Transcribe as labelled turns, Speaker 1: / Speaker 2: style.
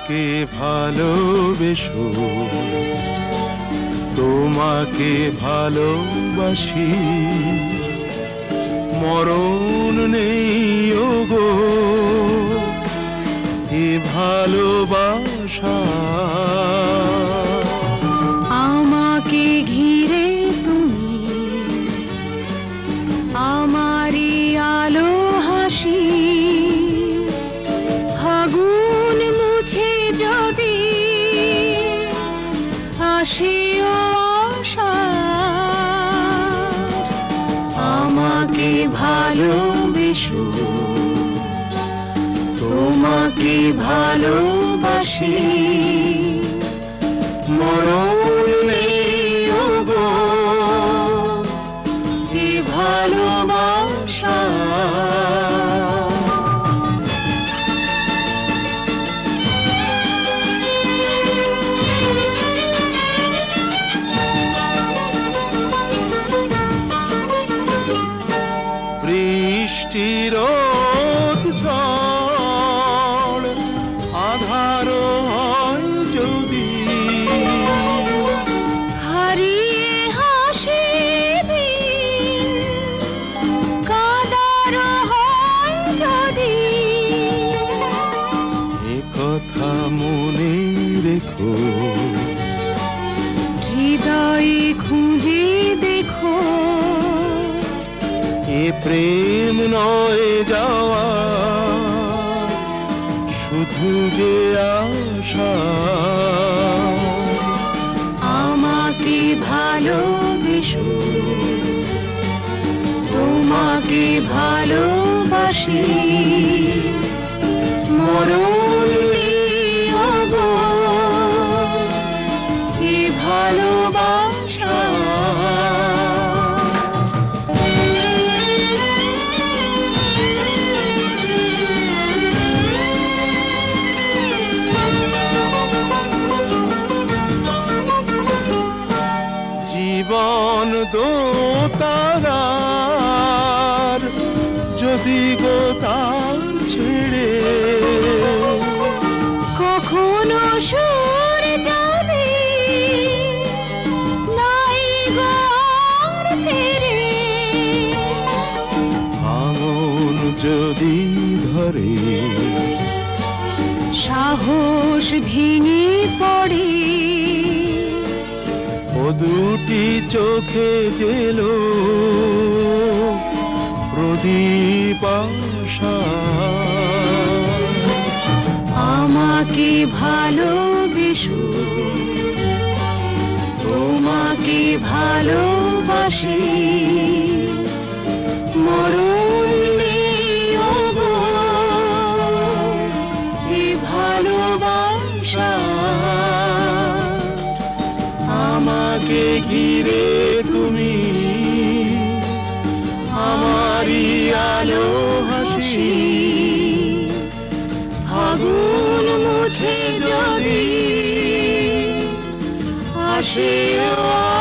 Speaker 1: আমাকে ভালোবেসো, তোমাকে ভালোবাসি, মরণ নেই ওগো এ ভালোবাসা।
Speaker 2: আমাকে ঘিরে তুমি আমারি আলো হাসি, ফাগুন মুছে যদি আসিও আশা। আমাকে ভালোবেসো, তোমাকে ভালোবাসি, মরণ নেই ওগো এ ভালোবাসা।
Speaker 1: বৃষ্টির রোদ ঝড় আধার হয় যদি,
Speaker 2: হারিয়ে হাসি দিন কাঁদার হয় যদি,
Speaker 1: এ কথা মনে রেখো,
Speaker 2: হৃদয়ে খুঁজে দেখো,
Speaker 1: এ প্রেম নয় যাওয়া শুধু যে আশা।
Speaker 2: আমাকে ভালোবেসো, তোমাকে ভালোবাসি, মরণ নেই ওগো এ ভালোবাসা।
Speaker 1: জীবন দোতারার যদি গোতাল ছেড়ে
Speaker 2: কখনো সুর যদি নাই গো আর ফিরে,
Speaker 1: ভাঙন যদি ধরে
Speaker 2: সাহস ভেঙে পড়ে,
Speaker 1: ও দুটি চোখে জেলো প্রদীপ আশা।
Speaker 2: আমাকে ভালোবেসো, তোমাকে ভালোবাসি, মরণ নেই ওগো এ ভালোবাসা।
Speaker 1: আমাকে ঘিরে তুমি আমারি আলো হাসি,
Speaker 2: ফাগুন মুছে যদি
Speaker 1: আসে